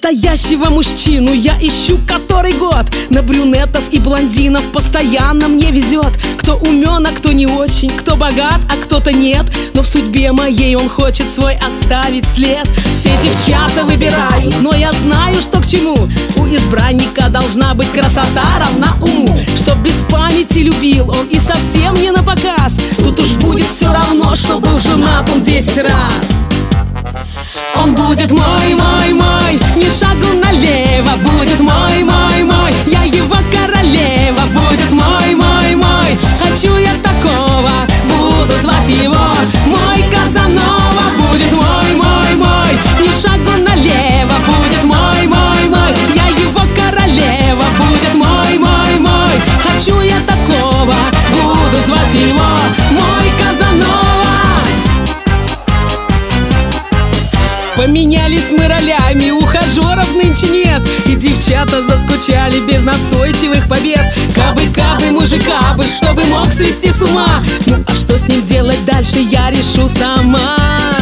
Настоящего мужчину я ищу который год. На брюнетов и блондинов постоянно мне везет. Кто умен, а кто не очень, кто богат, а кто-то нет. Но в судьбе моей он хочет свой оставить след. Все девчата выбирают, но я знаю, что к чему. У избранника должна быть красота равна уму. Чтоб без памяти любил он и совсем не напоказ. Тут уж будет все равно, что был женат он 10 раз. Он будет мой, мой, мой, ни шагу налево. Будет мой, мой, мой, я его королева. Будет мой, мой, мой, хочу я такого. Буду звать его мой Казанова. Будет мой, мой, мой, ни шагу налево. Будет мой, мой, мой, я его королева. Будет мой, мой, мой, хочу я такого. Буду звать его мой Казанова. Поменялись мы ролями, ухажеров нынче нет. И девчата заскучали без настойчивых побед. Кабы мужика бы, чтобы мог свести с ума. Ну а что с ним делать дальше, я решу сама.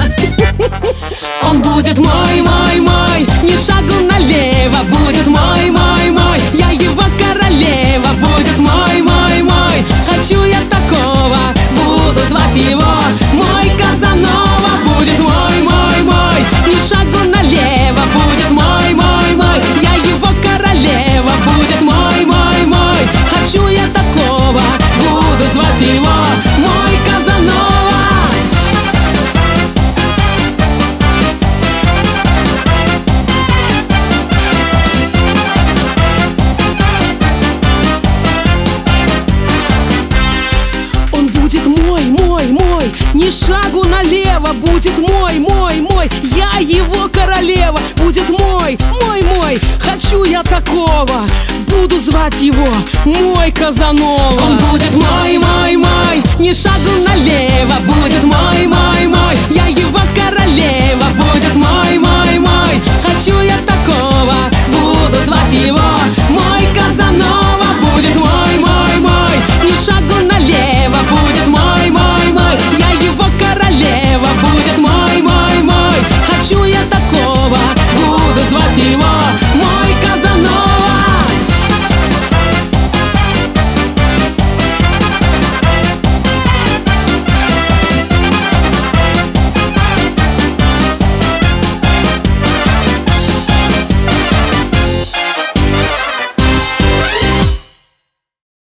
Он будет мой, мой, мой, ни шагу налево. Будет мой, мой, мой, я его королева. Будет мой, мой, мой, хочу я такого. Буду звать его мой Казанова. Будет мой, мой, мой, ни шагу налево. Будет мой, мой, мой, я его королева. Будет мой, мой, мой, хочу я такого. Буду звать его мой Казанова. Он будет мой, мой, мой, ни шагу налево. Будет мой, мой, мой, я его королева. Будет мой, мой, мой, хочу я такого. Буду звать его мой Казанова. Он будет мой, мой, мой, ни шагу